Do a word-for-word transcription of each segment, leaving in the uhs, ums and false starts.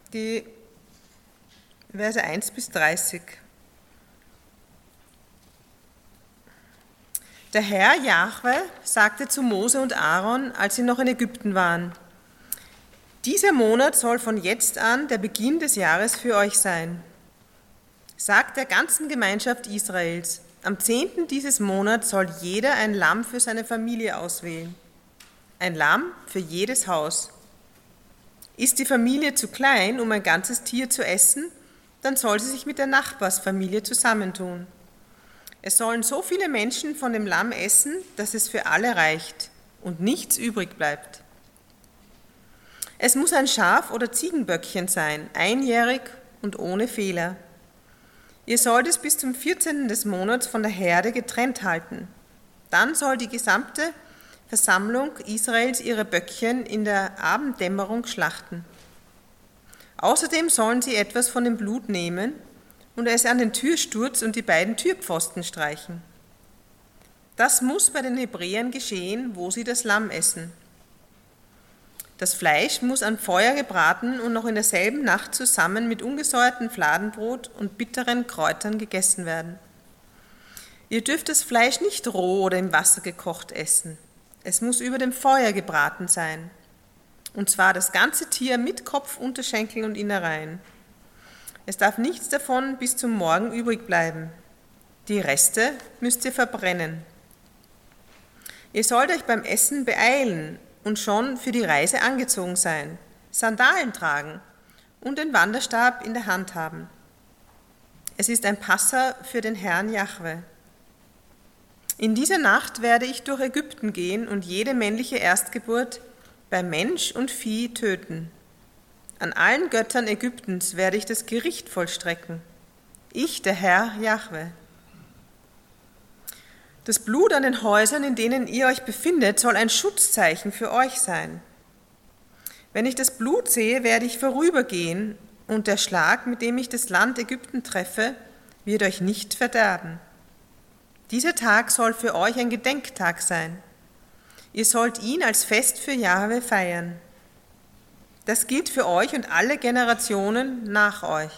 die Verse eins bis dreißig. Der Herr Jahwe sagte zu Mose und Aaron, als sie noch in Ägypten waren: Dieser Monat soll von jetzt an der Beginn des Jahres für euch sein. Sagt der ganzen Gemeinschaft Israels: Am zehnten dieses Monats soll jeder ein Lamm für seine Familie auswählen. Ein Lamm für jedes Haus. Ist die Familie zu klein, um ein ganzes Tier zu essen, dann soll sie sich mit der Nachbarsfamilie zusammentun. Es sollen so viele Menschen von dem Lamm essen, dass es für alle reicht und nichts übrig bleibt. Es muss ein Schaf oder Ziegenböckchen sein, einjährig und ohne Fehler. Ihr sollt es bis zum vierzehnten des Monats von der Herde getrennt halten. Dann soll die gesamte Versammlung Israels ihre Böckchen in der Abenddämmerung schlachten. Außerdem sollen sie etwas von dem Blut nehmen und es an den Türsturz und die beiden Türpfosten streichen. Das muss bei den Hebräern geschehen, wo sie das Lamm essen. Das Fleisch muss an Feuer gebraten und noch in derselben Nacht zusammen mit ungesäuertem Fladenbrot und bitteren Kräutern gegessen werden. Ihr dürft das Fleisch nicht roh oder im Wasser gekocht essen. Es muss über dem Feuer gebraten sein. Und zwar das ganze Tier mit Kopf, Unterschenkel und Innereien. Es darf nichts davon bis zum Morgen übrig bleiben. Die Reste müsst ihr verbrennen. Ihr sollt euch beim Essen beeilen und schon für die Reise angezogen sein, Sandalen tragen und den Wanderstab in der Hand haben. Es ist ein Passa für den Herrn Jahwe. In dieser Nacht werde ich durch Ägypten gehen und jede männliche Erstgeburt bei Mensch und Vieh töten. An allen Göttern Ägyptens werde ich das Gericht vollstrecken. Ich, der Herr Jahwe. Das Blut an den Häusern, in denen ihr euch befindet, soll ein Schutzzeichen für euch sein. Wenn ich das Blut sehe, werde ich vorübergehen, und der Schlag, mit dem ich das Land Ägypten treffe, wird euch nicht verderben. Dieser Tag soll für euch ein Gedenktag sein. Ihr sollt ihn als Fest für Jahwe feiern. Das gilt für euch und alle Generationen nach euch.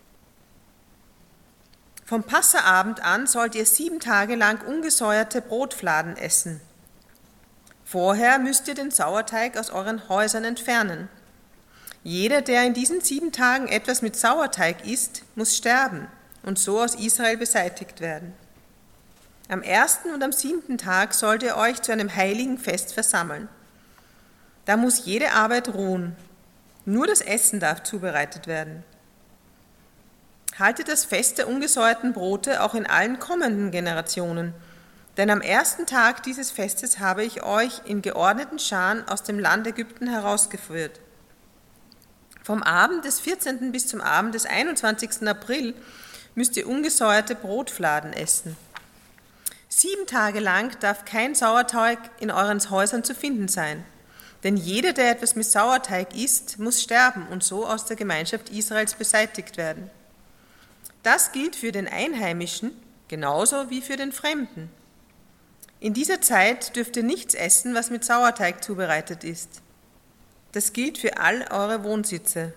Vom Passaabend an sollt ihr sieben Tage lang ungesäuerte Brotfladen essen. Vorher müsst ihr den Sauerteig aus euren Häusern entfernen. Jeder, der in diesen sieben Tagen etwas mit Sauerteig isst, muss sterben und so aus Israel beseitigt werden. Am ersten und am siebten Tag sollt ihr euch zu einem heiligen Fest versammeln. Da muss jede Arbeit ruhen. Nur das Essen darf zubereitet werden. Haltet das Fest der ungesäuerten Brote auch in allen kommenden Generationen, denn am ersten Tag dieses Festes habe ich euch in geordneten Scharen aus dem Land Ägypten herausgeführt. Vom Abend des vierzehnten bis zum Abend des einundzwanzigsten April müsst ihr ungesäuerte Brotfladen essen. Sieben Tage lang darf kein Sauerteig in euren Häusern zu finden sein, denn jeder, der etwas mit Sauerteig isst, muss sterben und so aus der Gemeinschaft Israels beseitigt werden. Das gilt für den Einheimischen genauso wie für den Fremden. In dieser Zeit dürft ihr nichts essen, was mit Sauerteig zubereitet ist. Das gilt für all eure Wohnsitze.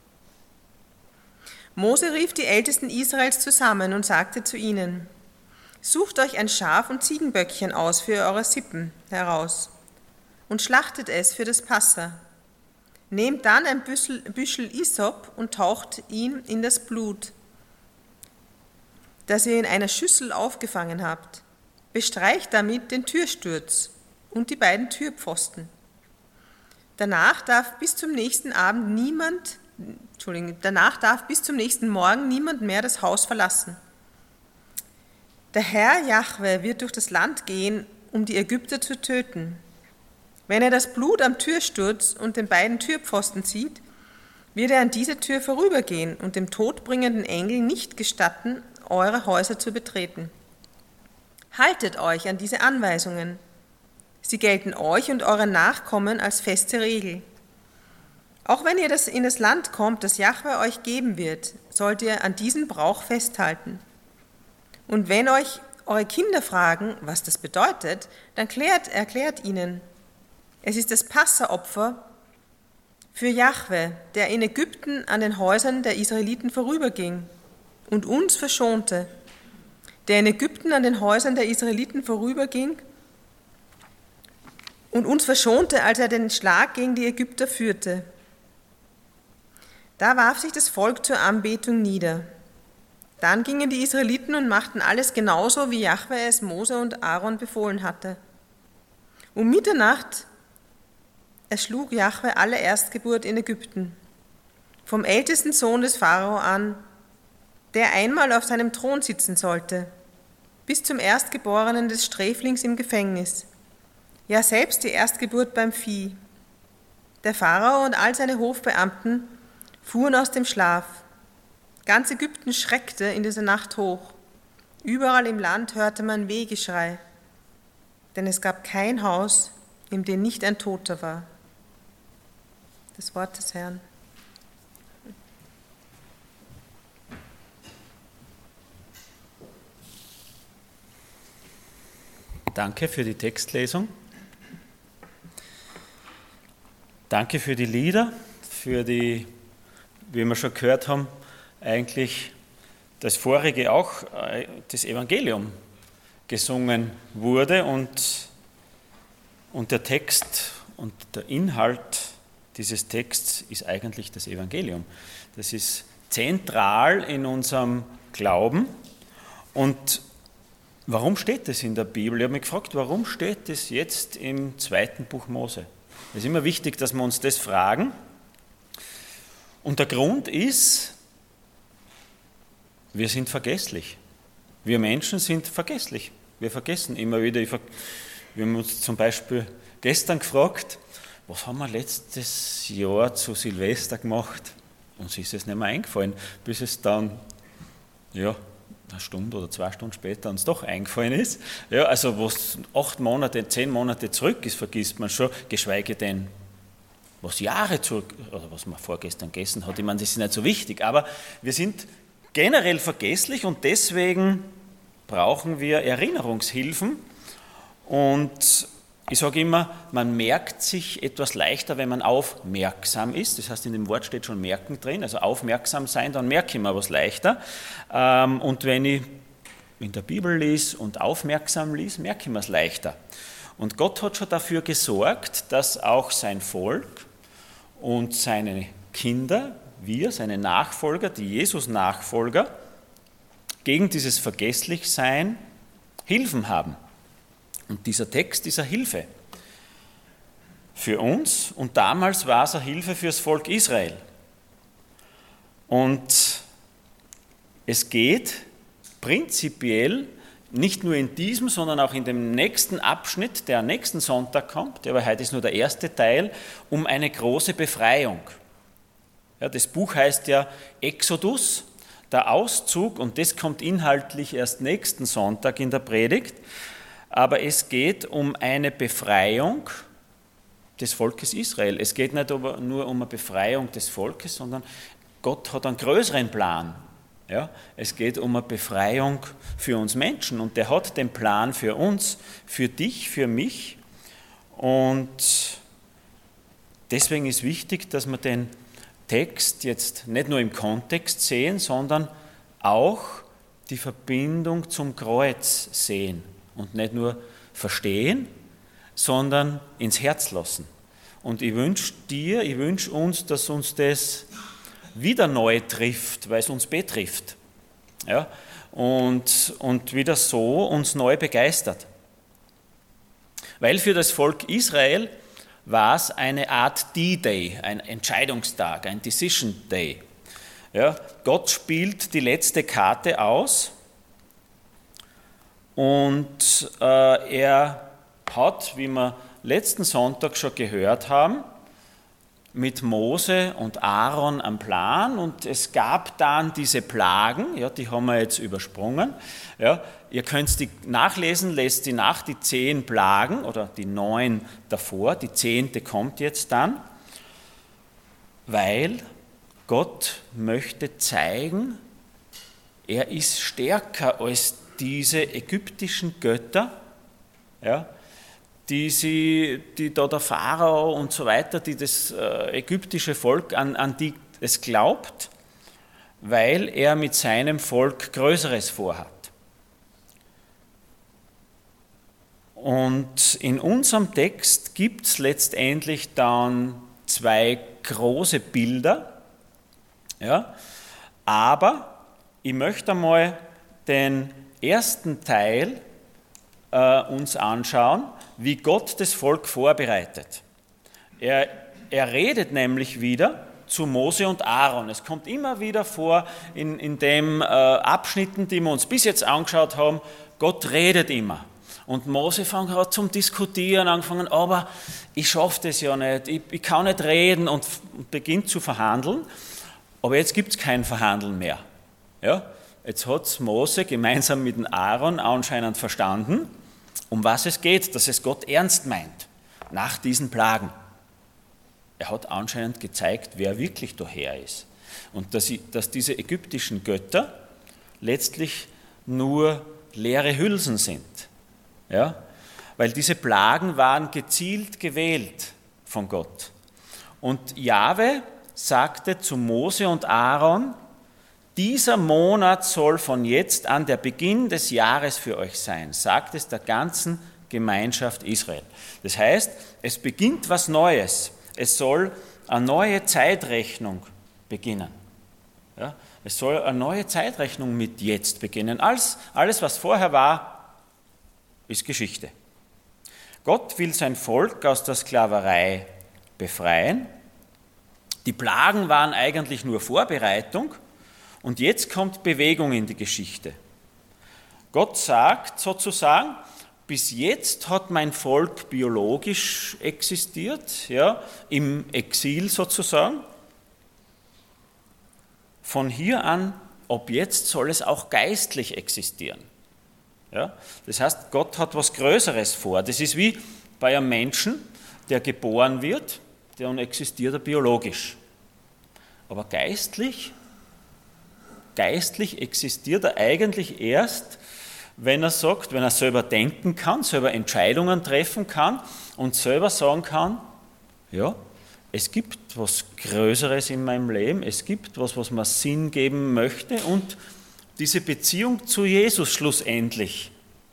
Mose rief die Ältesten Israels zusammen und sagte zu ihnen: Sucht euch ein Schaf und Ziegenböckchen aus für eure Sippen heraus und schlachtet es für das Passa. Nehmt dann ein Büschel, Büschel Isop und taucht ihn in das Blut, das ihr in einer Schüssel aufgefangen habt. Bestreicht damit den Türsturz und die beiden Türpfosten. Danach darf bis zum nächsten Abend niemand, Entschuldigung, danach darf bis zum nächsten Morgen niemand mehr das Haus verlassen. Der Herr Jahwe wird durch das Land gehen, um die Ägypter zu töten. Wenn er das Blut am Türsturz und den beiden Türpfosten sieht, wird er an dieser Tür vorübergehen und dem todbringenden Engel nicht gestatten, eure Häuser zu betreten. Haltet euch an diese Anweisungen. Sie gelten euch und euren Nachkommen als feste Regel. Auch wenn ihr das in das Land kommt, das Jahwe euch geben wird, sollt ihr an diesen Brauch festhalten. Und wenn euch eure Kinder fragen, was das bedeutet, dann klärt, erklärt ihnen: Es ist das Passaopfer Für Jahwe, der in Ägypten an den Häusern der Israeliten vorüberging und uns verschonte, der in Ägypten an den Häusern der Israeliten vorüberging und uns verschonte, als er den Schlag gegen die Ägypter führte. Da warf sich das Volk zur Anbetung nieder. Dann gingen die Israeliten und machten alles genauso, wie Jahwe es Mose und Aaron befohlen hatte. Um Mitternacht erschlug Jahwe alle Erstgeburt in Ägypten, vom ältesten Sohn des Pharao an, der einmal auf seinem Thron sitzen sollte, bis zum Erstgeborenen des Sträflings im Gefängnis, ja selbst die Erstgeburt beim Vieh. Der Pharao und all seine Hofbeamten fuhren aus dem Schlaf. Ganz Ägypten schreckte in dieser Nacht hoch. Überall im Land hörte man Wehgeschrei, denn es gab kein Haus, in dem nicht ein Toter war. Das Wort des Herrn. Danke für die Textlesung. Danke für die Lieder, für die, wie wir schon gehört haben, eigentlich das vorige auch, das Evangelium gesungen wurde und, und der Text und der Inhalt dieses Texts ist eigentlich das Evangelium. Das ist zentral in unserem Glauben. Und warum steht das in der Bibel? Ich habe mich gefragt, warum steht das jetzt im zweiten Buch Mose? Es ist immer wichtig, dass wir uns das fragen. Und der Grund ist, wir sind vergesslich. Wir Menschen sind vergesslich. Wir vergessen immer wieder. Wir haben uns zum Beispiel gestern gefragt, was haben wir letztes Jahr zu Silvester gemacht? Uns ist es nicht mehr eingefallen, bis es dann, ja, eine Stunde oder zwei Stunden später uns doch eingefallen ist. Ja, also was acht Monate, zehn Monate zurück ist, vergisst man schon, geschweige denn, was Jahre zurück, oder was man vorgestern gegessen hat. Ich meine, das ist nicht so wichtig, aber wir sind generell vergesslich und deswegen brauchen wir Erinnerungshilfen. Und ich sage immer, man merkt sich etwas leichter, wenn man aufmerksam ist. Das heißt, in dem Wort steht schon merken drin, also aufmerksam sein, dann merke ich mir was leichter. Und wenn ich in der Bibel lese und aufmerksam lese, merke ich mir es leichter. Und Gott hat schon dafür gesorgt, dass auch sein Volk und seine Kinder, wir, seine Nachfolger, die Jesus-Nachfolger, gegen dieses Vergesslichsein Hilfen haben. Und dieser Text ist eine Hilfe für uns und damals war es eine Hilfe für das Volk Israel. Und es geht prinzipiell nicht nur in diesem, sondern auch in dem nächsten Abschnitt, der am nächsten Sonntag kommt, aber heute ist nur der erste Teil, um eine große Befreiung. Ja, das Buch heißt ja Exodus, der Auszug, und das kommt inhaltlich erst nächsten Sonntag in der Predigt. Aber es geht um eine Befreiung des Volkes Israel. Es geht nicht nur um eine Befreiung des Volkes, sondern Gott hat einen größeren Plan. Ja? Es geht um eine Befreiung für uns Menschen und der hat den Plan für uns, für dich, für mich. Und deswegen ist wichtig, dass wir den Text jetzt nicht nur im Kontext sehen, sondern auch die Verbindung zum Kreuz sehen. Und nicht nur verstehen, sondern ins Herz lassen. Und ich wünsche dir, ich wünsche uns, dass uns das wieder neu trifft, weil es uns betrifft. Ja? Und, und wieder so uns neu begeistert. Weil für das Volk Israel war es eine Art D-Day, ein Entscheidungstag, ein Decision Day. Ja? Gott spielt die letzte Karte aus. Und äh, er hat, wie wir letzten Sonntag schon gehört haben, mit Mose und Aaron einen Plan und es gab dann diese Plagen, ja, die haben wir jetzt übersprungen. Ja, ihr könnt die nachlesen, lest die nach, die zehn Plagen oder die neun davor, die zehnte kommt jetzt dann, weil Gott möchte zeigen, er ist stärker als diese ägyptischen Götter, ja, die, sie, die da der Pharao und so weiter, die das äh, ägyptische Volk, an, an die es glaubt, weil er mit seinem Volk Größeres vorhat. Und in unserem Text gibt es letztendlich dann zwei große Bilder, ja, aber ich möchte einmal den ersten Teil äh, uns anschauen, wie Gott das Volk vorbereitet. Er, er redet nämlich wieder zu Mose und Aaron. Es kommt immer wieder vor in, in den äh, Abschnitten, die wir uns bis jetzt angeschaut haben, Gott redet immer. Und Mose fängt gerade zum Diskutieren, angefangen, aber ich schaffe das ja nicht, ich, ich kann nicht reden und, und beginnt zu verhandeln. Aber jetzt gibt es kein Verhandeln mehr. Ja? Jetzt hat Mose gemeinsam mit dem Aaron anscheinend verstanden, um was es geht, dass es Gott ernst meint, nach diesen Plagen. Er hat anscheinend gezeigt, wer wirklich daher ist. Und dass, dass diese ägyptischen Götter letztlich nur leere Hülsen sind. Ja? Weil diese Plagen waren gezielt gewählt von Gott. Und Jahwe sagte zu Mose und Aaron, dieser Monat soll von jetzt an der Beginn des Jahres für euch sein, sagt es der ganzen Gemeinschaft Israel. Das heißt, es beginnt was Neues. Es soll eine neue Zeitrechnung beginnen. Ja? Es soll eine neue Zeitrechnung mit jetzt beginnen. Alles, alles, was vorher war, ist Geschichte. Gott will sein Volk aus der Sklaverei befreien. Die Plagen waren eigentlich nur Vorbereitung und jetzt kommt Bewegung in die Geschichte. Gott sagt sozusagen, bis jetzt hat mein Volk biologisch existiert, ja, im Exil sozusagen. Von hier an, ab jetzt soll es auch geistlich existieren. Ja? Das heißt, Gott hat was Größeres vor. Das ist wie bei einem Menschen, der geboren wird, dann existiert er biologisch. Aber geistlich, geistlich existiert er eigentlich erst, wenn er sagt, wenn er selber denken kann, selber Entscheidungen treffen kann und selber sagen kann, ja, es gibt was Größeres in meinem Leben, es gibt was, was mir Sinn geben möchte und diese Beziehung zu Jesus schlussendlich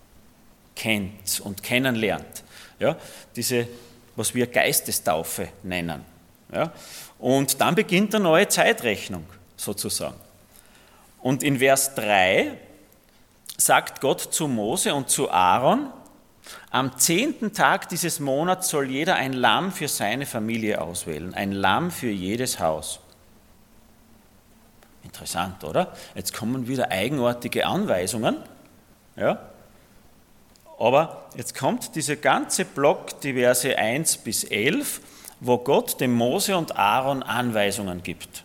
kennt und kennenlernt. Ja, diese, was wir Geistestaufe nennen. Ja, und dann beginnt eine neue Zeitrechnung sozusagen. Und in Vers drei sagt Gott zu Mose und zu Aaron, am zehnten Tag dieses Monats soll jeder ein Lamm für seine Familie auswählen, ein Lamm für jedes Haus. Interessant, oder? Jetzt kommen wieder eigenartige Anweisungen. Ja? Aber jetzt kommt dieser ganze Block, die Verse eins bis elf, wo Gott dem Mose und Aaron Anweisungen gibt.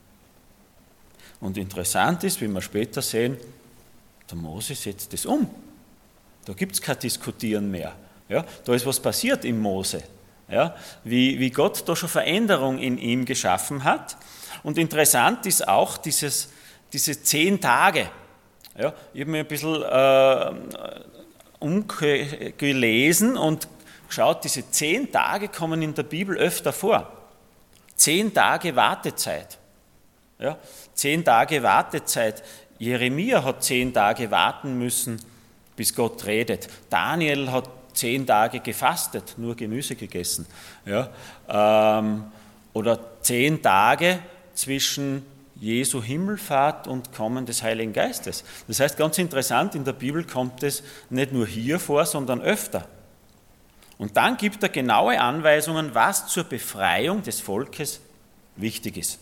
Und interessant ist, wie wir später sehen, der Mose setzt das um. Da gibt es kein Diskutieren mehr. Ja, da ist was passiert im Mose. Ja, wie, wie Gott da schon Veränderung in ihm geschaffen hat. Und interessant ist auch dieses, diese zehn Tage. Ja, ich habe mir ein bisschen äh, umgelesen und geschaut, diese zehn Tage kommen in der Bibel öfter vor. Zehn Tage Wartezeit. Ja, zehn Tage Wartezeit. Jeremia hat zehn Tage warten müssen, bis Gott redet. Daniel hat zehn Tage gefastet, nur Gemüse gegessen. Ja, ähm, oder zehn Tage zwischen Jesu Himmelfahrt und Kommen des Heiligen Geistes. Das heißt, ganz interessant, in der Bibel kommt es nicht nur hier vor, sondern öfter. Und dann gibt er genaue Anweisungen, was zur Befreiung des Volkes wichtig ist.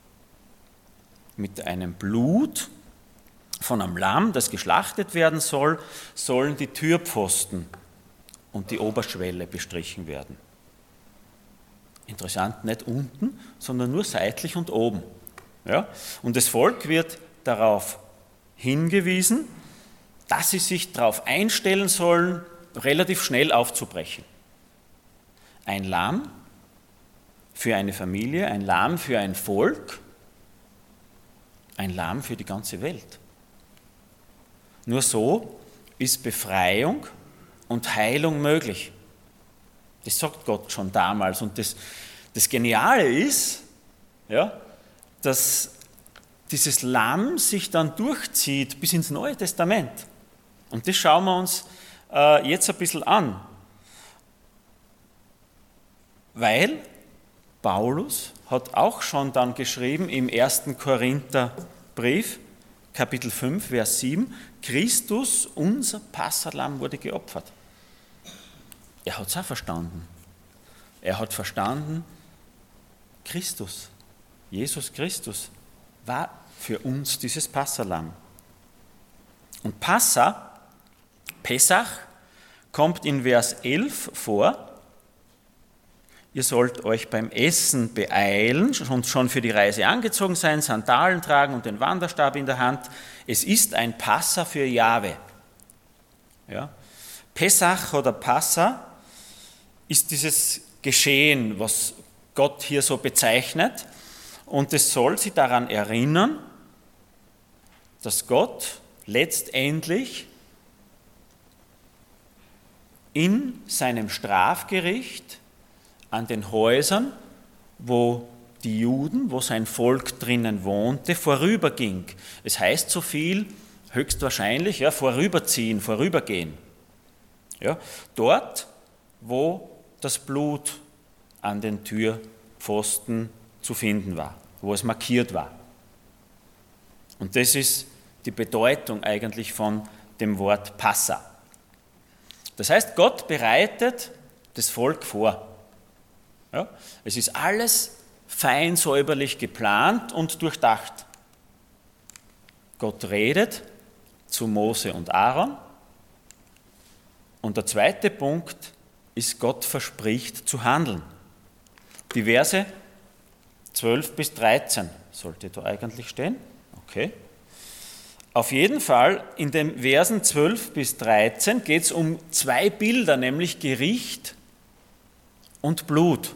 Mit einem Blut von einem Lamm, das geschlachtet werden soll, sollen die Türpfosten und die Oberschwelle bestrichen werden. Interessant, nicht unten, sondern nur seitlich und oben. Ja? Und das Volk wird darauf hingewiesen, dass sie sich darauf einstellen sollen, relativ schnell aufzubrechen. Ein Lamm für eine Familie, ein Lamm für ein Volk, ein Lamm für die ganze Welt. Nur so ist Befreiung und Heilung möglich. Das sagt Gott schon damals. Und das, das Geniale ist, ja, dass dieses Lamm sich dann durchzieht bis ins Neue Testament. Und das schauen wir uns äh, jetzt ein bisschen an. Weil Paulus hat auch schon dann geschrieben im ersten Korintherbrief, Kapitel fünf, Vers sieben, Christus, unser Passahlamm, wurde geopfert. Er hat es auch verstanden. Er hat verstanden, Christus, Jesus Christus, war für uns dieses Passahlamm. Und Passa, Pessach, kommt in Vers elf vor. Ihr sollt euch beim Essen beeilen und schon für die Reise angezogen sein, Sandalen tragen und den Wanderstab in der Hand. Es ist ein Passa für Jahwe. Ja? Pessach oder Passa ist dieses Geschehen, was Gott hier so bezeichnet. Und es soll sie daran erinnern, dass Gott letztendlich in seinem Strafgericht an den Häusern, wo die Juden, wo sein Volk drinnen wohnte, vorüberging. Es heißt so viel, höchstwahrscheinlich, ja, vorüberziehen, vorübergehen. Ja, dort, wo das Blut an den Türpfosten zu finden war, wo es markiert war. Und das ist die Bedeutung eigentlich von dem Wort Passa. Das heißt, Gott bereitet das Volk vor. Ja, es ist alles fein säuberlich geplant und durchdacht. Gott redet zu Mose und Aaron. Und der zweite Punkt ist, Gott verspricht zu handeln. Die Verse zwölf bis dreizehn sollte da eigentlich stehen. Okay. Auf jeden Fall, in den Versen zwölf bis dreizehn geht es um zwei Bilder, nämlich Gericht und Blut.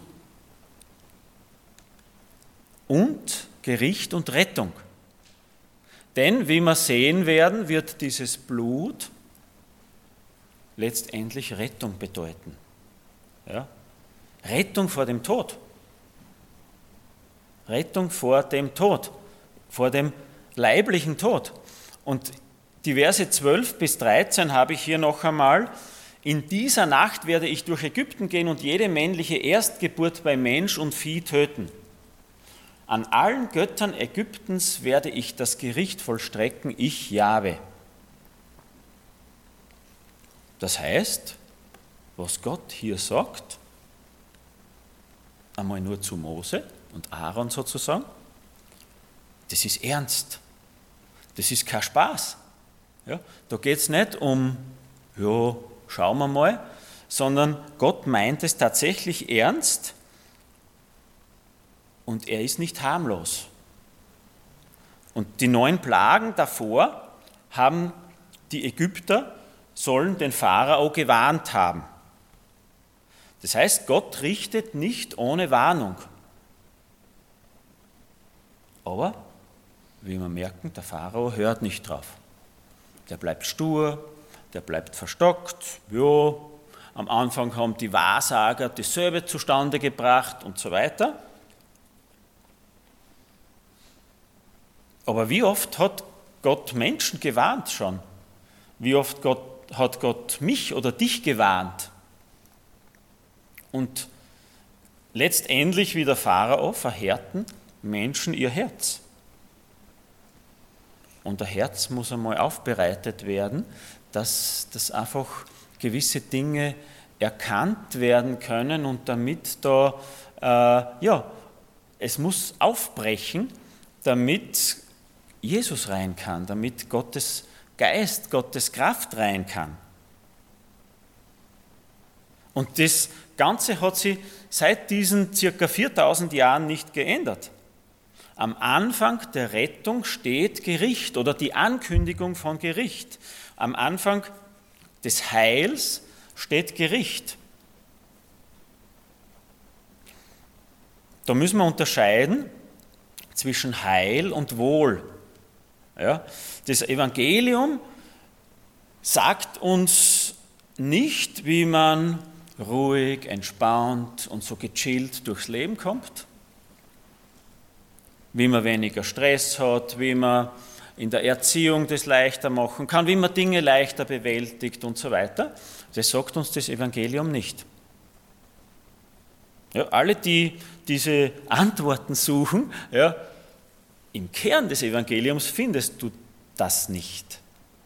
Und Gericht und Rettung. Denn, wie wir sehen werden, wird dieses Blut letztendlich Rettung bedeuten. Ja? Rettung vor dem Tod. Rettung vor dem Tod, vor dem leiblichen Tod. Und die Verse zwölf bis dreizehn habe ich hier noch einmal. In dieser Nacht werde ich durch Ägypten gehen und jede männliche Erstgeburt bei Mensch und Vieh töten. An allen Göttern Ägyptens werde ich das Gericht vollstrecken, ich Jahwe. Das heißt, was Gott hier sagt, einmal nur zu Mose und Aaron sozusagen, das ist ernst. Das ist kein Spaß. Ja, da geht es nicht um, ja, schauen wir mal, sondern Gott meint es tatsächlich ernst und er ist nicht harmlos. Und die neun Plagen davor haben die Ägypter, sollen den Pharao gewarnt haben. Das heißt, Gott richtet nicht ohne Warnung. Aber, wie wir merken, der Pharao hört nicht drauf. Der bleibt stur, der bleibt verstockt. Ja, am Anfang haben die Wahrsager dasselbe zustande gebracht und so weiter. Aber wie oft hat Gott Menschen gewarnt schon? Wie oft Gott, hat Gott mich oder dich gewarnt? Und letztendlich, wie der Pharao, verhärten Menschen ihr Herz. Und der Herz muss einmal aufbereitet werden, dass, dass einfach gewisse Dinge erkannt werden können und damit da, äh, ja, es muss aufbrechen, damit Jesus rein kann, damit Gottes Geist, Gottes Kraft rein kann. Und das Ganze hat sich seit diesen circa viertausend Jahren nicht geändert. Am Anfang der Rettung steht Gericht oder die Ankündigung von Gericht. Am Anfang des Heils steht Gericht. Da müssen wir unterscheiden zwischen Heil und Wohl. Ja, das Evangelium sagt uns nicht, wie man ruhig, entspannt und so gechillt durchs Leben kommt, wie man weniger Stress hat, wie man in der Erziehung das leichter machen kann, wie man Dinge leichter bewältigt und so weiter. Das sagt uns das Evangelium nicht. Ja, alle, die diese Antworten suchen, ja, im Kern des Evangeliums findest du das nicht,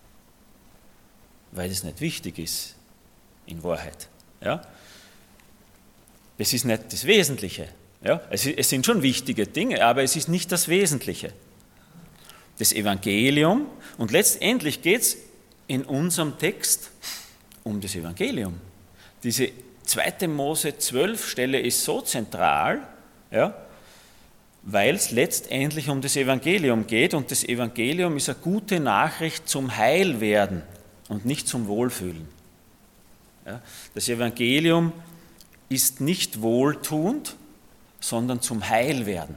weil es nicht wichtig ist, in Wahrheit. Ja? Das ist nicht das Wesentliche. Ja? Es, es sind schon wichtige Dinge, aber es ist nicht das Wesentliche. Das Evangelium, und letztendlich geht es in unserem Text um das Evangelium. Diese zweite Mose zwölf Stelle ist so zentral, ja, weil es letztendlich um das Evangelium geht, und das Evangelium ist eine gute Nachricht zum Heilwerden und nicht zum Wohlfühlen. Ja, das Evangelium ist nicht wohltuend, sondern zum Heilwerden.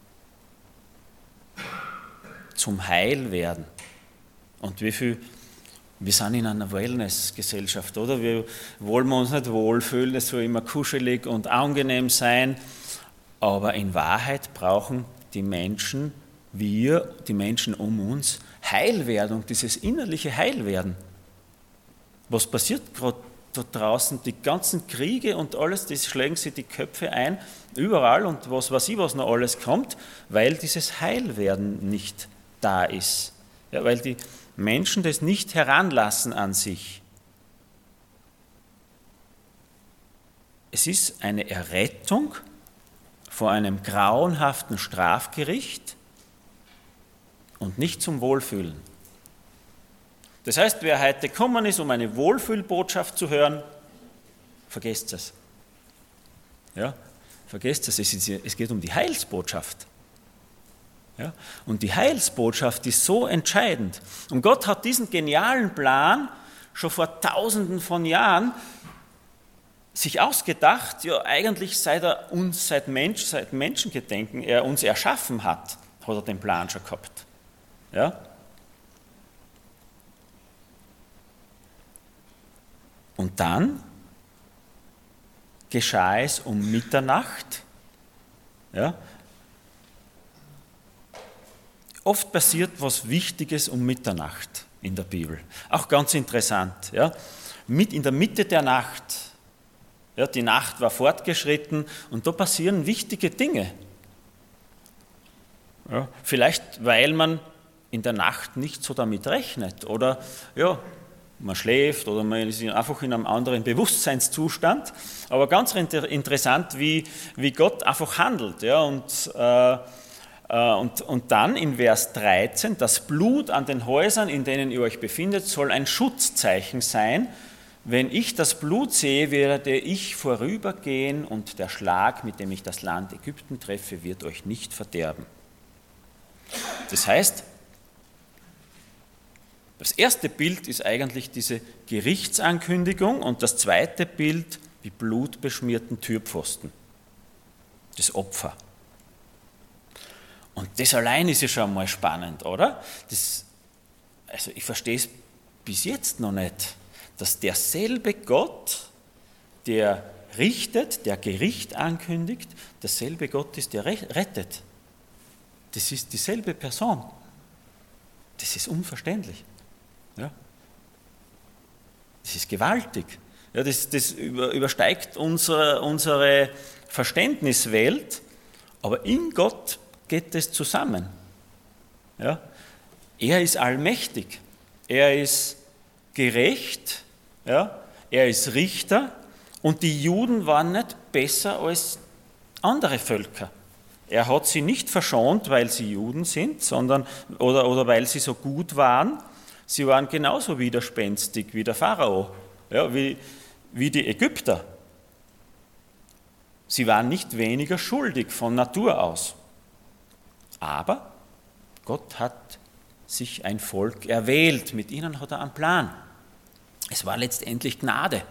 Zum Heilwerden. Und wie viel, wir sind in einer Wellness-Gesellschaft, oder? Wir wollen uns nicht wohlfühlen, es soll immer kuschelig und angenehm sein, aber in Wahrheit brauchen die Menschen, wir, die Menschen um uns, Heilwerdung, dieses innerliche Heilwerden. Was passiert gerade da draußen? Die ganzen Kriege und alles, das schlagen sich die Köpfe ein, überall, und was weiß ich, was noch alles kommt, weil dieses Heilwerden nicht da ist. Ja, weil die Menschen das nicht heranlassen an sich. Es ist eine Errettung vor einem grauenhaften Strafgericht und nicht zum Wohlfühlen. Das heißt, wer heute gekommen ist, um eine Wohlfühlbotschaft zu hören, vergesst es. Ja, vergesst es, es geht um die Heilsbotschaft. Ja, und die Heilsbotschaft ist so entscheidend. Und Gott hat diesen genialen Plan schon vor tausenden von Jahren sich ausgedacht, ja eigentlich seit er uns, seit, Mensch, seit Menschengedenken er uns erschaffen hat, hat er den Plan schon gehabt. Ja? Und dann geschah es um Mitternacht. Ja? Oft passiert was Wichtiges um Mitternacht in der Bibel. Auch ganz interessant. Ja? Mit in der Mitte der Nacht. Ja, die Nacht war fortgeschritten und da passieren wichtige Dinge. Ja, vielleicht, weil man in der Nacht nicht so damit rechnet oder ja, man schläft oder man ist einfach in einem anderen Bewusstseinszustand. Aber ganz interessant, wie, wie Gott einfach handelt. Ja, und, äh, und, und dann in Vers dreizehn, das Blut an den Häusern, in denen ihr euch befindet, soll ein Schutzzeichen sein. Wenn ich das Blut sehe, werde ich vorübergehen und der Schlag, mit dem ich das Land Ägypten treffe, wird euch nicht verderben. Das heißt, das erste Bild ist eigentlich diese Gerichtsankündigung und das zweite Bild die blutbeschmierten Türpfosten, das Opfer. Und das allein ist ja schon mal spannend, oder? Das, also ich verstehe es bis jetzt noch nicht, dass derselbe Gott, der richtet, der Gericht ankündigt, derselbe Gott ist, der rettet. Das ist dieselbe Person. Das ist unverständlich. Ja? Das ist gewaltig. Ja, das, das übersteigt unsere, unsere Verständniswelt, aber in Gott geht das zusammen. Ja? Er ist allmächtig, er ist gerecht, ja? Er ist Richter und die Juden waren nicht besser als andere Völker. Er hat sie nicht verschont, weil sie Juden sind, sondern, oder, oder weil sie so gut waren. Sie waren genauso widerspenstig wie der Pharao, ja, wie, wie die Ägypter. Sie waren nicht weniger schuldig von Natur aus. Aber Gott hat sich ein Volk erwählt, mit ihnen hat er einen Plan. Es war letztendlich Gnade.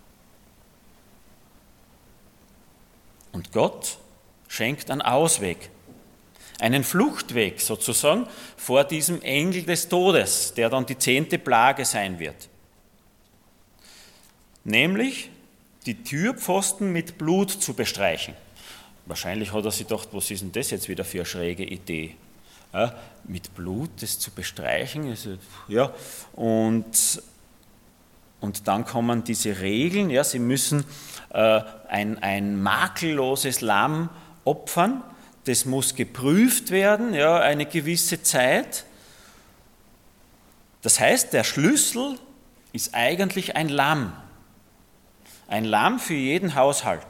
Und Gott schenkt einen Ausweg, einen Fluchtweg sozusagen vor diesem Engel des Todes, der dann die zehnte Plage sein wird. Nämlich, die Türpfosten mit Blut zu bestreichen. Wahrscheinlich hat er sich gedacht, was ist denn das jetzt wieder für eine schräge Idee? Ja, mit Blut das zu bestreichen, also, ja, und, und dann kommen diese Regeln, ja, sie müssen äh, ein, ein makelloses Lamm opfern, das muss geprüft werden, ja, eine gewisse Zeit. Das heißt, der Schlüssel ist eigentlich ein Lamm, ein Lamm für jeden Haushalt.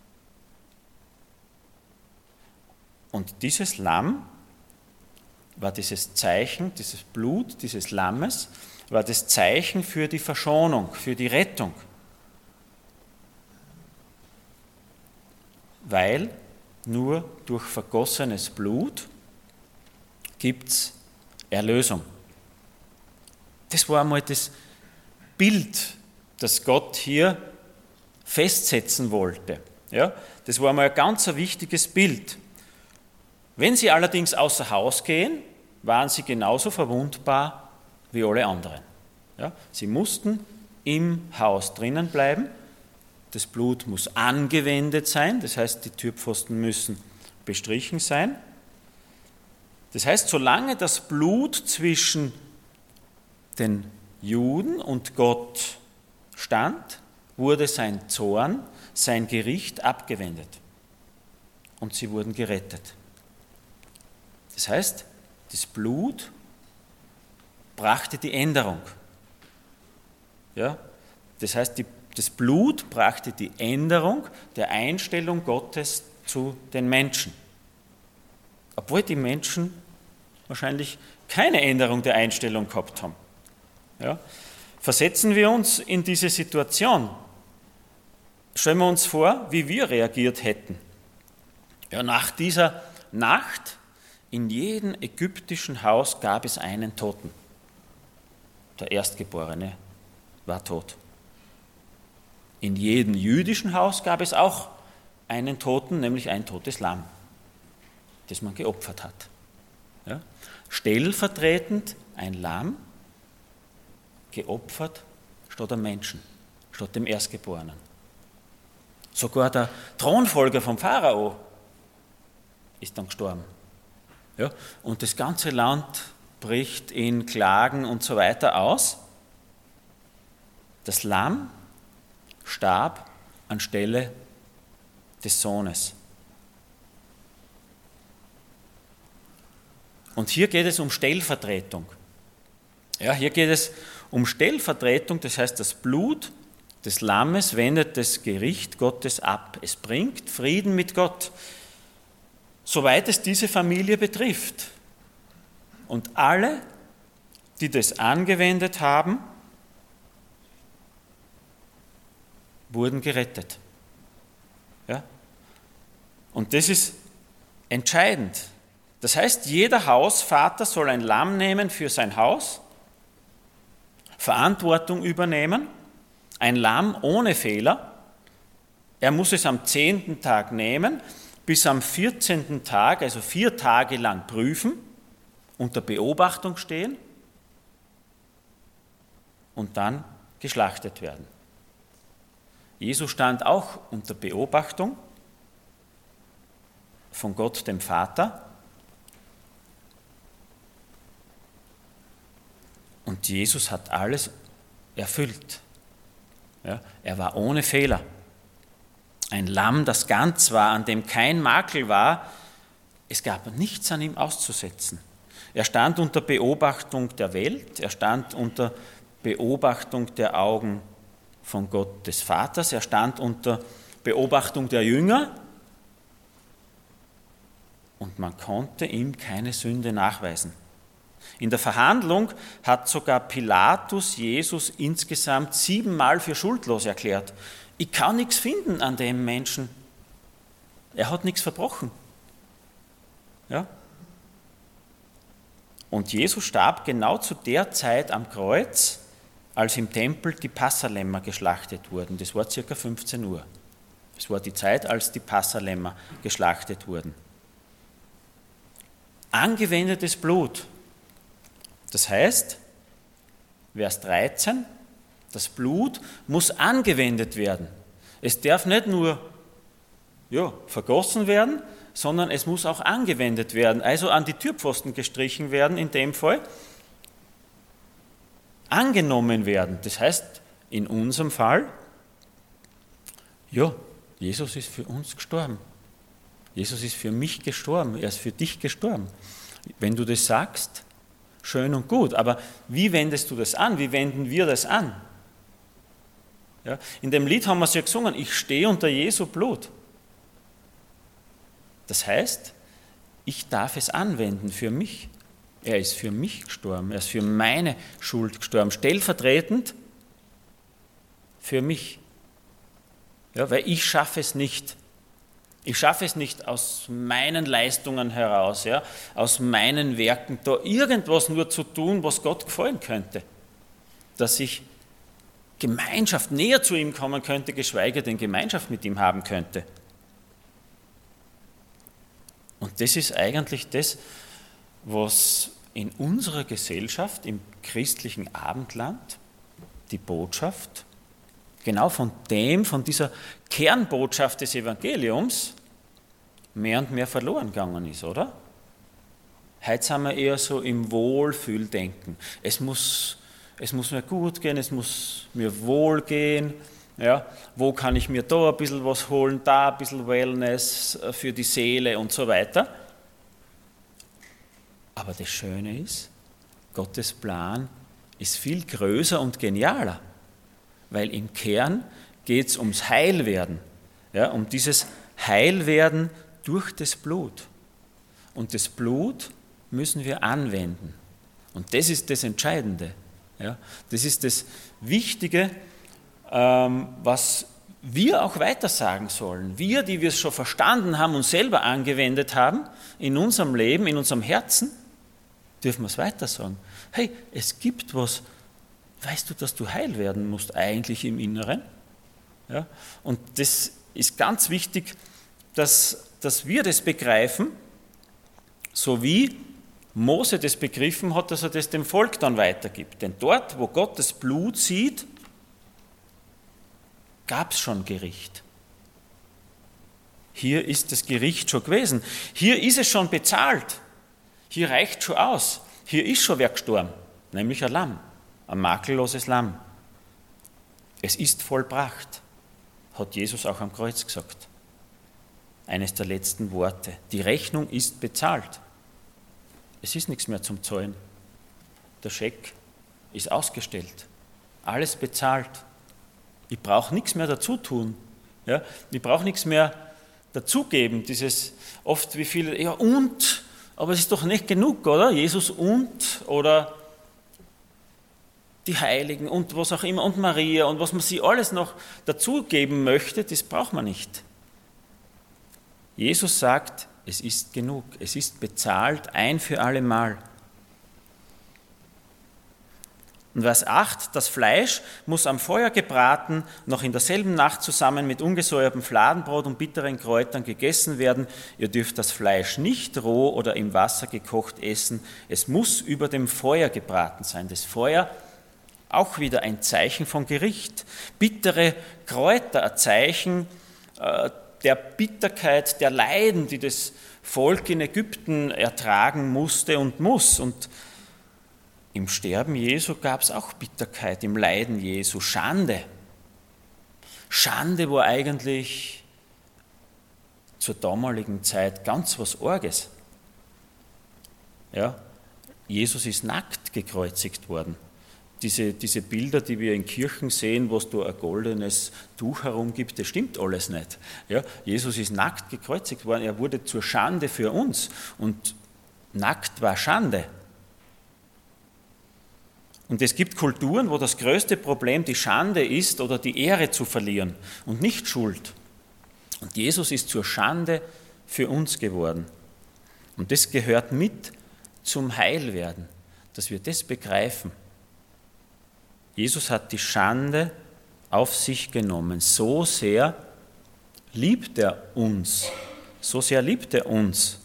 Und dieses Lamm war dieses Zeichen, dieses Blut dieses Lammes, war das Zeichen für die Verschonung, für die Rettung. Weil nur durch vergossenes Blut gibt es Erlösung. Das war einmal das Bild, das Gott hier festsetzen wollte. Ja, das war einmal ein ganz wichtiges Bild. Wenn sie allerdings außer Haus gehen, waren sie genauso verwundbar wie alle anderen. Ja, sie mussten im Haus drinnen bleiben. Das Blut muss angewendet sein, das heißt, die Türpfosten müssen bestrichen sein. Das heißt, solange das Blut zwischen den Juden und Gott stand, wurde sein Zorn, sein Gericht abgewendet. Und sie wurden gerettet. Das heißt, das Blut brachte die Änderung. Ja? Das heißt, die, das Blut brachte die Änderung der Einstellung Gottes zu den Menschen. Obwohl die Menschen wahrscheinlich keine Änderung der Einstellung gehabt haben. Ja? Versetzen wir uns in diese Situation. Stellen wir uns vor, wie wir reagiert hätten. Ja, nach dieser Nacht in jedem ägyptischen Haus gab es einen Toten. Der Erstgeborene war tot. In jedem jüdischen Haus gab es auch einen Toten, nämlich ein totes Lamm, das man geopfert hat. Ja? Stellvertretend ein Lamm, geopfert statt am Menschen, statt dem Erstgeborenen. Sogar der Thronfolger vom Pharao ist dann gestorben. Ja, und das ganze Land bricht in Klagen und so weiter aus. Das Lamm starb anstelle des Sohnes. Und hier geht es um Stellvertretung. Ja, hier geht es um Stellvertretung, das heißt, das Blut des Lammes wendet das Gericht Gottes ab. Es bringt Frieden mit Gott, soweit es diese Familie betrifft. Und alle, die das angewendet haben, wurden gerettet. Ja? Und das ist entscheidend. Das heißt, jeder Hausvater soll ein Lamm nehmen für sein Haus, Verantwortung übernehmen, ein Lamm ohne Fehler. Er muss es am zehnten Tag nehmen, bis am vierzehnten Tag, also vier Tage lang prüfen, unter Beobachtung stehen und dann geschlachtet werden. Jesus stand auch unter Beobachtung von Gott, dem Vater. Und Jesus hat alles erfüllt. Ja, er war ohne Fehler. Ein Lamm, das ganz war, an dem kein Makel war. Es gab nichts an ihm auszusetzen. Er stand unter Beobachtung der Welt, er stand unter Beobachtung der Augen von Gott des Vaters, er stand unter Beobachtung der Jünger und man konnte ihm keine Sünde nachweisen. In der Verhandlung hat sogar Pilatus Jesus insgesamt siebenmal für schuldlos erklärt. Ich kann nichts finden an dem Menschen. Er hat nichts verbrochen. Ja? Und Jesus starb genau zu der Zeit am Kreuz, als im Tempel die Passalämmer geschlachtet wurden. Das war circa fünfzehn Uhr. Das war die Zeit, als die Passalämmer geschlachtet wurden. Angewendetes Blut. Das heißt, Vers dreizehn, das Blut muss angewendet werden. Es darf nicht nur ja, vergossen werden, sondern es muss auch angewendet werden, also an die Türpfosten gestrichen werden in dem Fall, angenommen werden. Das heißt, in unserem Fall, ja, Jesus ist für uns gestorben. Jesus ist für mich gestorben, er ist für dich gestorben. Wenn du das sagst, schön und gut, aber wie wendest du das an? Wie wenden wir das an? Ja, in dem Lied haben wir es ja gesungen, ich stehe unter Jesu Blut. Das heißt, ich darf es anwenden für mich. Er ist für mich gestorben, er ist für meine Schuld gestorben, stellvertretend für mich. Ja, weil ich schaffe es nicht. Ich schaffe es nicht aus meinen Leistungen heraus, ja, aus meinen Werken, da irgendwas nur zu tun, was Gott gefallen könnte. Dass ich Gemeinschaft näher zu ihm kommen könnte, geschweige denn Gemeinschaft mit ihm haben könnte. Und das ist eigentlich das, was in unserer Gesellschaft, im christlichen Abendland, die Botschaft, genau von dem, von dieser Kernbotschaft des Evangeliums, mehr und mehr verloren gegangen ist, oder? Heute sind wir eher so im Wohlfühldenken. Es muss, es muss mir gut gehen, es muss mir wohl gehen. Ja, wo kann ich mir da ein bisschen was holen, da ein bisschen Wellness für die Seele und so weiter. Aber das Schöne ist, Gottes Plan ist viel größer und genialer, weil im Kern geht es ums Heilwerden, ja, um dieses Heilwerden durch das Blut. Und das Blut müssen wir anwenden. Und das ist das Entscheidende. Ja, das ist das Wichtige, was wir auch weitersagen sollen. Wir, die wir es schon verstanden haben und selber angewendet haben, in unserem Leben, in unserem Herzen, dürfen wir es weitersagen. Hey, es gibt was, weißt du, dass du heil werden musst, eigentlich im Inneren? Ja? Und das ist ganz wichtig, dass, dass wir das begreifen, so wie Mose das begriffen hat, dass er das dem Volk dann weitergibt. Denn dort, wo Gott das Blut sieht, gab es schon Gericht. Hier ist das Gericht schon gewesen. Hier ist es schon bezahlt. Hier reicht schon aus. Hier ist schon wer gestorben, nämlich ein Lamm, ein makelloses Lamm. Es ist vollbracht, hat Jesus auch am Kreuz gesagt. Eines der letzten Worte. Die Rechnung ist bezahlt. Es ist nichts mehr zum Zahlen. Der Scheck ist ausgestellt. Alles bezahlt. Ich brauche nichts mehr dazu tun. Ja? Ich brauche nichts mehr dazugeben. Dieses oft wie viele, ja und, aber es ist doch nicht genug, oder? Jesus und oder die Heiligen und was auch immer und Maria und was man sie alles noch dazugeben möchte, das braucht man nicht. Jesus sagt, es ist genug, es ist bezahlt ein für alle Mal. Und Vers acht, das Fleisch muss am Feuer gebraten, noch in derselben Nacht zusammen mit ungesäuertem Fladenbrot und bitteren Kräutern gegessen werden. Ihr dürft das Fleisch nicht roh oder im Wasser gekocht essen. Es muss über dem Feuer gebraten sein. Das Feuer, auch wieder ein Zeichen von Gericht. Bittere Kräuter, ein Zeichen äh, der Bitterkeit, der Leiden, die das Volk in Ägypten ertragen musste und muss. Und im Sterben Jesu gab es auch Bitterkeit, im Leiden Jesu, Schande. Schande war eigentlich zur damaligen Zeit ganz was Arges. Ja, Jesus ist nackt gekreuzigt worden. Diese, diese Bilder, die wir in Kirchen sehen, wo es da ein goldenes Tuch herumgibt, das stimmt alles nicht. Ja, Jesus ist nackt gekreuzigt worden, er wurde zur Schande für uns und nackt war Schande. Und es gibt Kulturen, wo das größte Problem die Schande ist oder die Ehre zu verlieren und nicht Schuld. Und Jesus ist zur Schande für uns geworden. Und das gehört mit zum Heilwerden, dass wir das begreifen. Jesus hat die Schande auf sich genommen. So sehr liebt er uns. So sehr liebt er uns.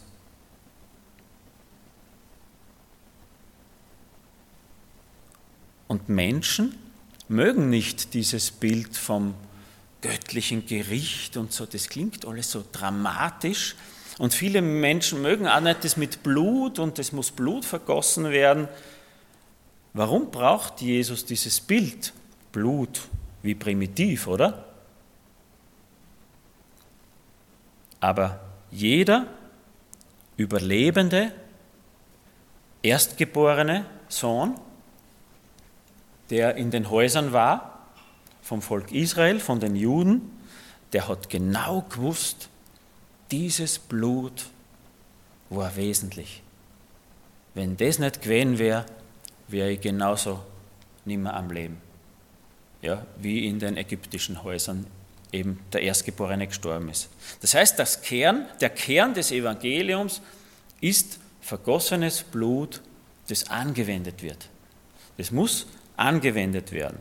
Und Menschen mögen nicht dieses Bild vom göttlichen Gericht und so. Das klingt alles so dramatisch. Und viele Menschen mögen auch nicht das mit Blut und es muss Blut vergossen werden. Warum braucht Jesus dieses Bild? Blut, wie primitiv, oder? Aber jeder überlebende, erstgeborene Sohn, der in den Häusern war, vom Volk Israel, von den Juden, der hat genau gewusst, dieses Blut war wesentlich. Wenn das nicht gewesen wäre, wäre ich genauso nicht mehr am Leben. Ja, wie in den ägyptischen Häusern eben der Erstgeborene gestorben ist. Das heißt, das Kern, der Kern des Evangeliums ist vergossenes Blut, das angewendet wird. Das muss angewendet werden.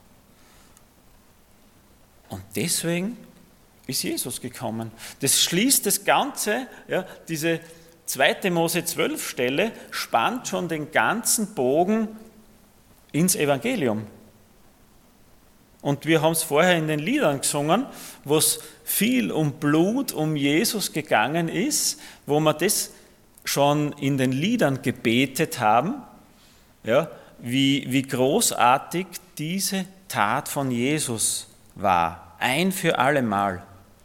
Und deswegen ist Jesus gekommen. Das schließt das Ganze, ja, diese zweite Mose zwölf Stelle spannt schon den ganzen Bogen ins Evangelium. Und wir haben es vorher in den Liedern gesungen, wo es viel um Blut, um Jesus gegangen ist, wo wir das schon in den Liedern gebetet haben, ja, wie, wie großartig diese Tat von Jesus war, ein für alle Mal.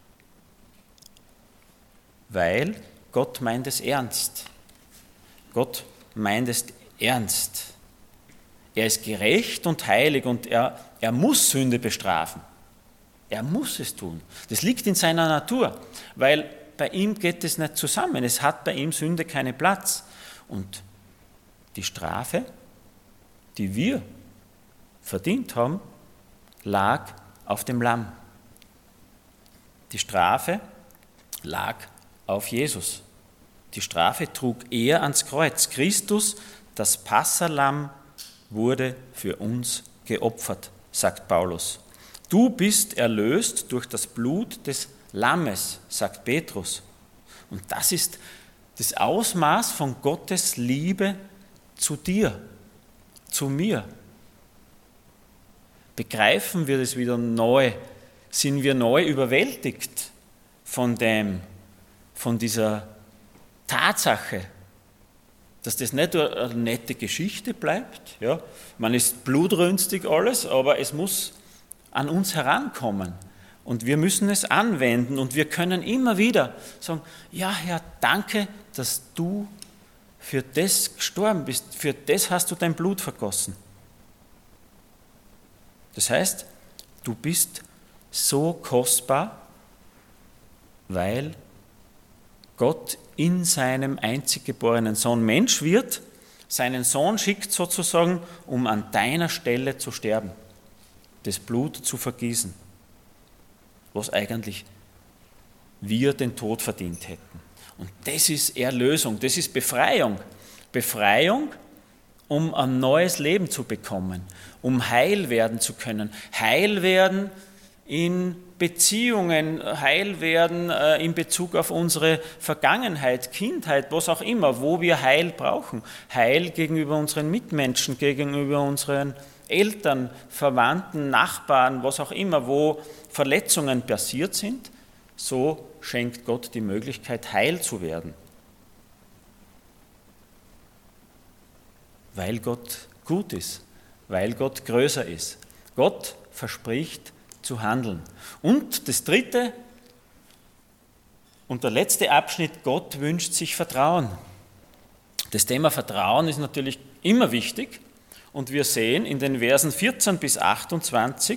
Weil Gott meint es ernst. Gott meint es ernst. Er ist gerecht und heilig und er, er muss Sünde bestrafen. Er muss es tun. Das liegt in seiner Natur, weil bei ihm geht es nicht zusammen. Es hat bei ihm Sünde keinen Platz. Und die Strafe, die wir verdient haben, lag auf dem Lamm. Die Strafe lag auf Jesus. Die Strafe trug er ans Kreuz. Christus, das Passalamm, wurde für uns geopfert, sagt Paulus. Du bist erlöst durch das Blut des Lammes, sagt Petrus. Und das ist das Ausmaß von Gottes Liebe zu dir, zu mir. Begreifen wir das wieder neu? Sind wir neu überwältigt von dem, von dieser Tatsache, dass das nicht nur eine nette Geschichte bleibt. Ja? Man ist blutrünstig alles, aber es muss an uns herankommen. Und wir müssen es anwenden und wir können immer wieder sagen, ja Herr, danke, dass du für das gestorben bist, für das hast du dein Blut vergossen. Das heißt, du bist so kostbar, weil Gott in seinem einzig geborenen Sohn Mensch wird, seinen Sohn schickt sozusagen, um an deiner Stelle zu sterben, das Blut zu vergießen, was eigentlich wir den Tod verdient hätten. Und das ist Erlösung, das ist Befreiung. Befreiung, um ein neues Leben zu bekommen, um heil werden zu können. Heil werden in Beziehungen, heil werden äh, in Bezug auf unsere Vergangenheit, Kindheit, was auch immer, wo wir Heil brauchen. Heil gegenüber unseren Mitmenschen, gegenüber unseren Eltern, Verwandten, Nachbarn, was auch immer, wo Verletzungen passiert sind. So schenkt Gott die Möglichkeit, heil zu werden. Weil Gott gut ist, weil Gott größer ist. Gott verspricht zu handeln. Und das dritte und der letzte Abschnitt, Gott wünscht sich Vertrauen. Das Thema Vertrauen ist natürlich immer wichtig und wir sehen in den Versen vierzehn bis achtundzwanzig,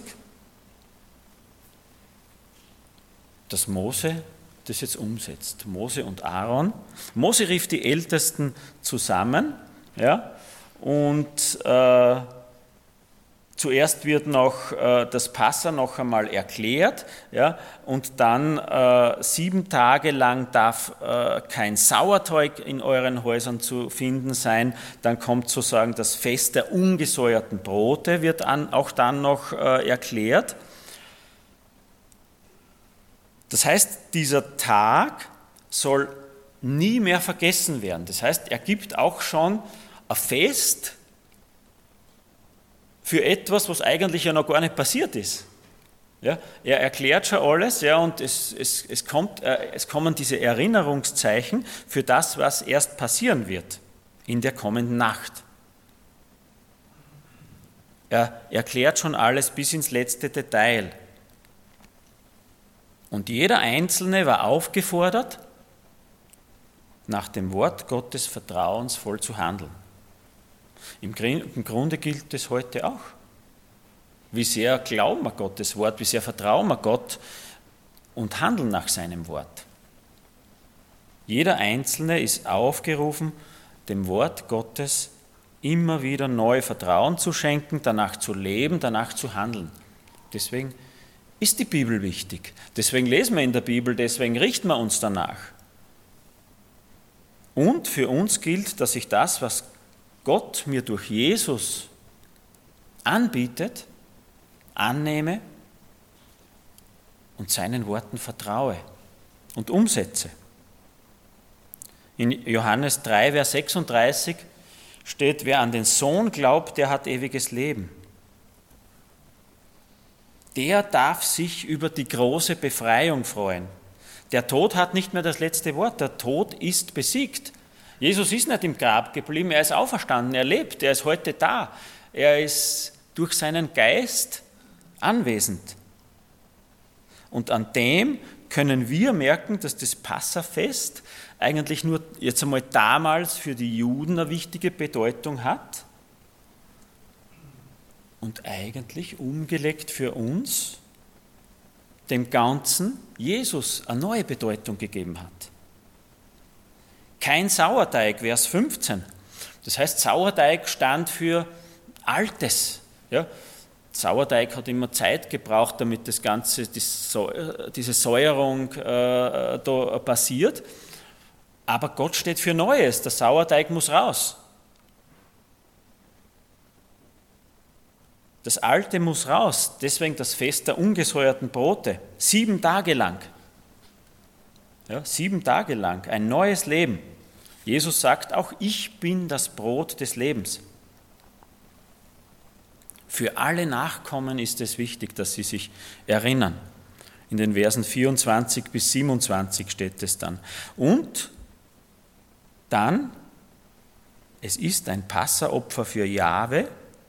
dass Mose das jetzt umsetzt. Mose und Aaron. Mose rief die Ältesten zusammen, ja, und äh, zuerst wird noch äh, das Passa noch einmal erklärt, ja, und dann äh, sieben Tage lang darf äh, kein Sauerteig in euren Häusern zu finden sein. Dann kommt sozusagen das Fest der ungesäuerten Brote, wird an, auch dann noch äh, erklärt. Das heißt, dieser Tag soll nie mehr vergessen werden. Das heißt, er gibt auch schon ein Fest für etwas, was eigentlich ja noch gar nicht passiert ist. Ja, er erklärt schon alles, ja, und es, es, es, kommt, äh, es kommen diese Erinnerungszeichen für das, was erst passieren wird in der kommenden Nacht. Er erklärt schon alles bis ins letzte Detail. Und jeder Einzelne war aufgefordert, nach dem Wort Gottes vertrauensvoll zu handeln. Im Grunde gilt es heute auch. Wie sehr glauben wir Gottes Wort, wie sehr vertrauen wir Gott und handeln nach seinem Wort. Jeder Einzelne ist aufgerufen, dem Wort Gottes immer wieder neu Vertrauen zu schenken, danach zu leben, danach zu handeln. Deswegen ist die Bibel wichtig. Deswegen lesen wir in der Bibel, deswegen richten wir uns danach. Und für uns gilt, dass ich das, was Gott mir durch Jesus anbietet, annehme und seinen Worten vertraue und umsetze. In Johannes drei, Vers sechsunddreißig steht, wer an den Sohn glaubt, der hat ewiges Leben. Der darf sich über die große Befreiung freuen. Der Tod hat nicht mehr das letzte Wort, der Tod ist besiegt. Jesus ist nicht im Grab geblieben, er ist auferstanden, er lebt, er ist heute da. Er ist durch seinen Geist anwesend. Und an dem können wir merken, dass das Passafest eigentlich nur jetzt einmal damals für die Juden eine wichtige Bedeutung hat und eigentlich umgelegt für uns dem Ganzen Jesus eine neue Bedeutung gegeben hat. Kein Sauerteig, Vers fünfzehn. Das heißt, Sauerteig stand für Altes. Ja? Sauerteig hat immer Zeit gebraucht, damit das Ganze, diese Säuerung äh, da passiert. Aber Gott steht für Neues. Der Sauerteig muss raus. Das Alte muss raus. Deswegen das Fest der ungesäuerten Brote. Sieben Tage lang. Ja, sieben Tage lang. Ein neues Leben. Jesus sagt auch, ich bin das Brot des Lebens. Für alle Nachkommen ist es wichtig, dass sie sich erinnern. In den Versen vierundzwanzig bis siebenundzwanzig steht es dann. Und dann, es ist ein Passaopfer für Jahwe,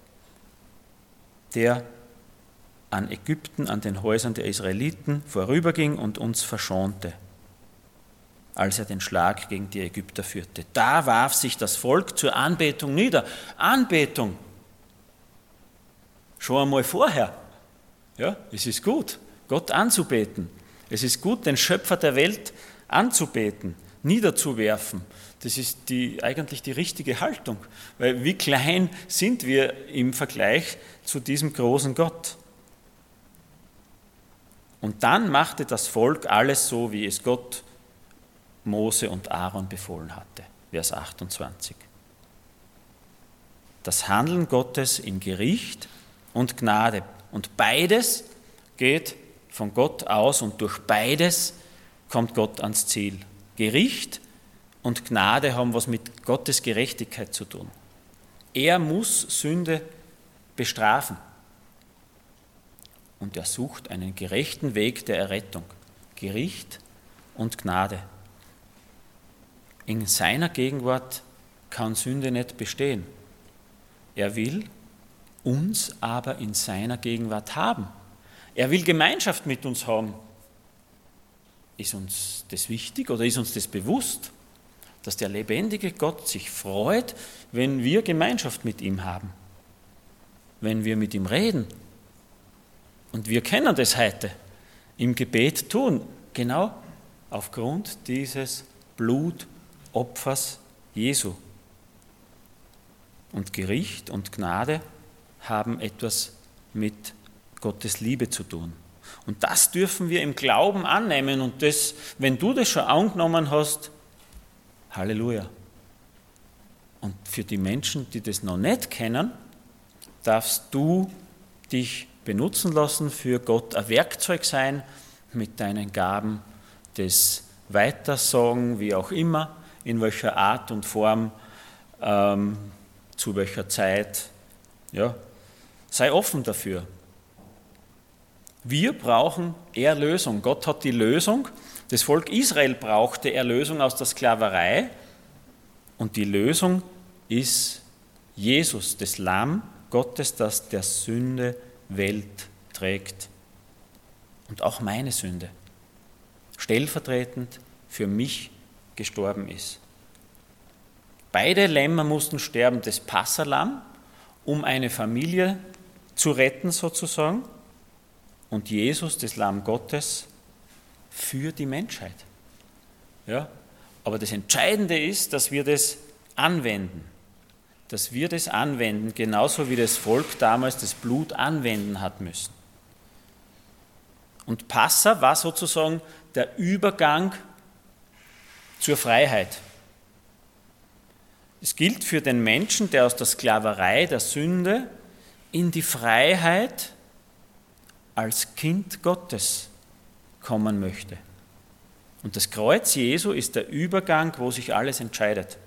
der an Ägypten, an den Häusern der Israeliten vorüberging und uns verschonte, als er den Schlag gegen die Ägypter führte. Da warf sich das Volk zur Anbetung nieder. Anbetung! Schon einmal vorher. Ja, es ist gut, Gott anzubeten. Es ist gut, den Schöpfer der Welt anzubeten, niederzuwerfen. Das ist die, eigentlich die richtige Haltung. Weil wie klein sind wir im Vergleich zu diesem großen Gott? Und dann machte das Volk alles so, wie es Gott, Mose und Aaron befohlen hatte. Vers achtundzwanzig. Das Handeln Gottes in Gericht und Gnade. Und beides geht von Gott aus und durch beides kommt Gott ans Ziel. Gericht und Gnade haben was mit Gottes Gerechtigkeit zu tun. Er muss Sünde bestrafen. Und er sucht einen gerechten Weg der Errettung. Gericht und Gnade. In seiner Gegenwart kann Sünde nicht bestehen. Er will uns aber in seiner Gegenwart haben. Er will Gemeinschaft mit uns haben. Ist uns das wichtig oder ist uns das bewusst, dass der lebendige Gott sich freut, wenn wir Gemeinschaft mit ihm haben, wenn wir mit ihm reden? Und wir können das heute im Gebet tun, genau aufgrund dieses Blutopfers Jesu. Und Gericht und Gnade haben etwas mit Gottes Liebe zu tun. Und das dürfen wir im Glauben annehmen. Und das, wenn du das schon angenommen hast, Halleluja. Und für die Menschen, die das noch nicht kennen, darfst du dich benutzen lassen, für Gott ein Werkzeug sein, mit deinen Gaben des Weitersagen, wie auch immer, in welcher Art und Form, ähm, zu welcher Zeit. Ja, sei offen dafür. Wir brauchen Erlösung. Gott hat die Lösung. Das Volk Israel brauchte Erlösung aus der Sklaverei. Und die Lösung ist Jesus, das Lamm Gottes, das der Sünde Welt trägt. Und auch meine Sünde. Stellvertretend für mich gestorben ist. Beide Lämmer mussten sterben, das Passalamm, um eine Familie zu retten sozusagen, und Jesus, das Lamm Gottes, für die Menschheit. Ja? Aber das Entscheidende ist, dass wir das anwenden. Dass wir das anwenden, genauso wie das Volk damals das Blut anwenden hat müssen. Und Passa war sozusagen der Übergang zur Freiheit. Es gilt für den Menschen, der aus der Sklaverei, der Sünde, in die Freiheit als Kind Gottes kommen möchte. Und das Kreuz Jesu ist der Übergang, wo sich alles entscheidet.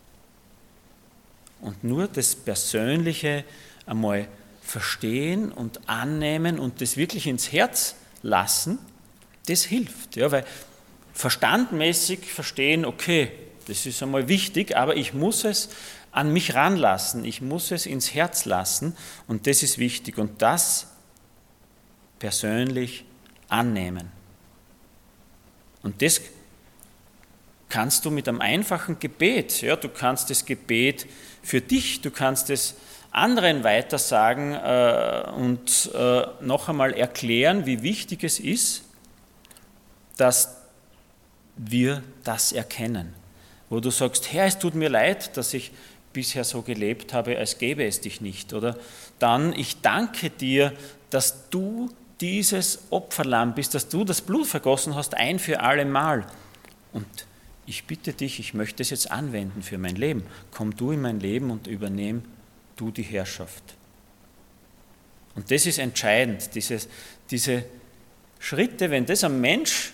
Und nur das Persönliche einmal verstehen und annehmen und das wirklich ins Herz lassen, das hilft. Ja, weil verstandmäßig verstehen, okay, das ist einmal wichtig, aber ich muss es an mich ranlassen, ich muss es ins Herz lassen und das ist wichtig. Und das persönlich annehmen. Und das kannst du mit einem einfachen Gebet. Ja, du kannst das Gebet für dich, du kannst es anderen weitersagen äh, und äh, noch einmal erklären, wie wichtig es ist, dass wir das erkennen. Wo du sagst, Herr, es tut mir leid, dass ich bisher so gelebt habe, als gäbe es dich nicht. Oder dann, ich danke dir, dass du dieses Opferlamm bist, dass du das Blut vergossen hast, ein für alle Mal. Und ich bitte dich, ich möchte es jetzt anwenden für mein Leben. Komm du in mein Leben und übernehm du die Herrschaft. Und das ist entscheidend, dieses, diese Schritte, wenn das ein Mensch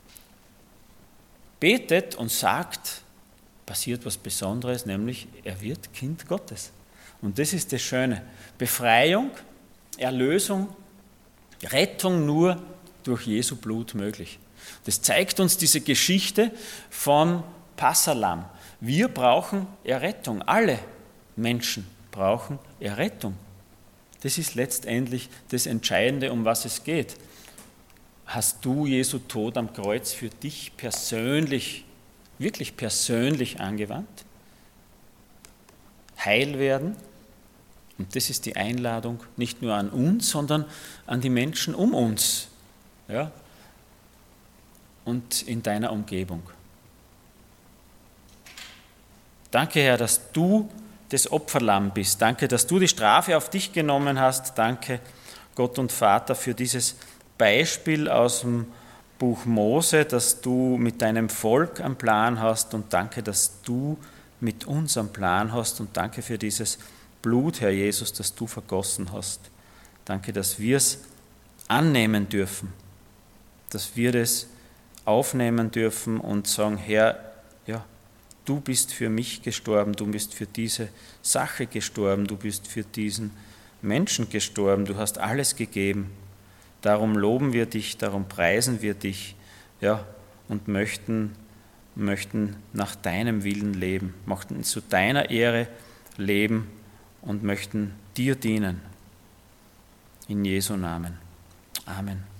betet und sagt, passiert was Besonderes, nämlich er wird Kind Gottes. Und das ist das Schöne. Befreiung, Erlösung, Rettung nur durch Jesu Blut möglich. Das zeigt uns diese Geschichte vom Passalamm. Wir brauchen Errettung. Alle Menschen brauchen Errettung. Das ist letztendlich das Entscheidende, um was es geht. Hast du Jesu Tod am Kreuz für dich persönlich, wirklich persönlich angewandt? Heil werden? Und das ist die Einladung nicht nur an uns, sondern an die Menschen um uns, ja, und in deiner Umgebung. Danke, Herr, dass du das Opferlamm bist. Danke, dass du die Strafe auf dich genommen hast. Danke, Gott und Vater, für dieses Beispiel aus dem Buch Mose, dass du mit deinem Volk einen Plan hast. Und danke, dass du mit uns einen Plan hast. Und danke für dieses Blut, Herr Jesus, das du vergossen hast. Danke, dass wir es annehmen dürfen, dass wir das aufnehmen dürfen und sagen, Herr, ja, du bist für mich gestorben, du bist für diese Sache gestorben, du bist für diesen Menschen gestorben, du hast alles gegeben. Darum loben wir dich, darum preisen wir dich, ja, und möchten, möchten nach deinem Willen leben, möchten zu deiner Ehre leben und möchten dir dienen. In Jesu Namen. Amen.